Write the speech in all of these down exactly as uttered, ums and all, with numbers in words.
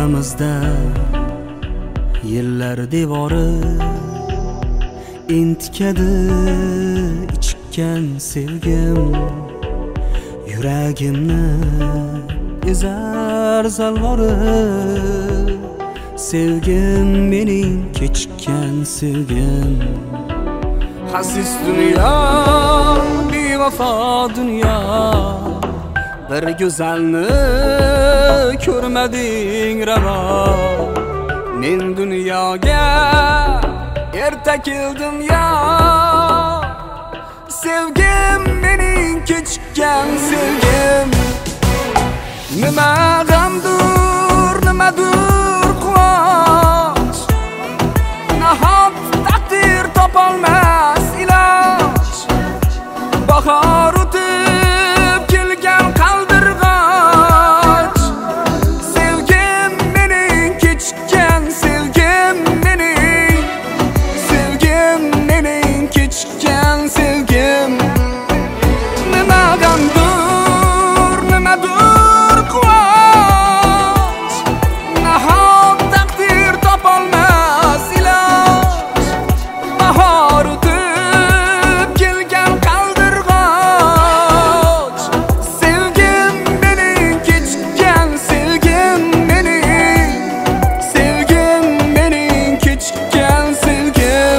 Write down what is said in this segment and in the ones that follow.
oramizda yillar devori entikadi ichgan sevgim, yuragimni ezar zalvori. Sevgim mening kechikkan sevgim, xasis dunyo, bevafo dunyo. Bir go'zalni ko'rmading ravo. Men dunyoga erta keldim ya. Sevgim mening kechikkan sevgim, nima g'amdur, nimadur quvonch. Nahot taqdir topolmas iloj. Bahor o'tib kelgan qaldirg'och. Sevgim mening kechikkan sevgim mening, sevgim mening kechikkan sevgim. Nima g'amdur, nimadur quvonch. Nahot taqdir topolmas iloj. Bahor o'tib kelgan qaldirg'och. Sevgim mening kechikkan sevgim mening, sevgim mening kechikkan sevgim.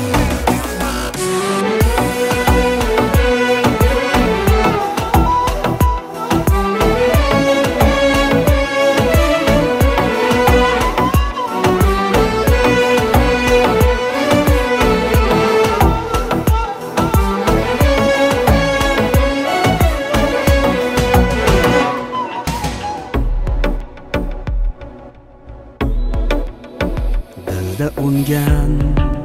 Dilda ungan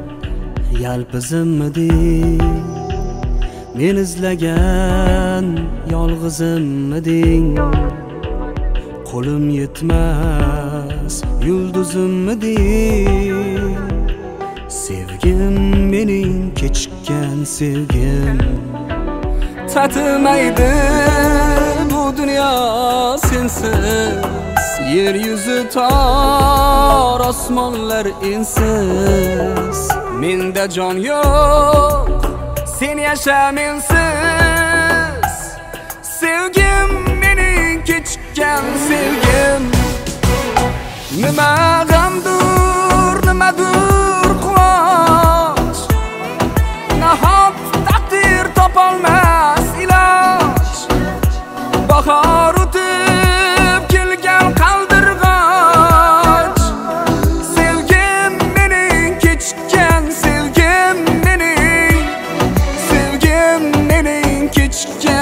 yalpizimiding, men izlagan yolg'izimiding. Qo'lim yetmas yulduzimiding. Sevgim mening kechikkan sevgim, tatimaydi bu dunyo sensiz. Yer yuzi tor, osmonlar ensiz. Menda jon yo'q, sen yasha mensiz. Sevgim mening kechikkan sevgim, nima g'amdur, nimadur quvonch. Nahot taqdir topolmas iloj. Bahor o'tib kelgan qaldirg'och. Sevgim mening kechikkan sevgim mening, sevgim mening kechikkan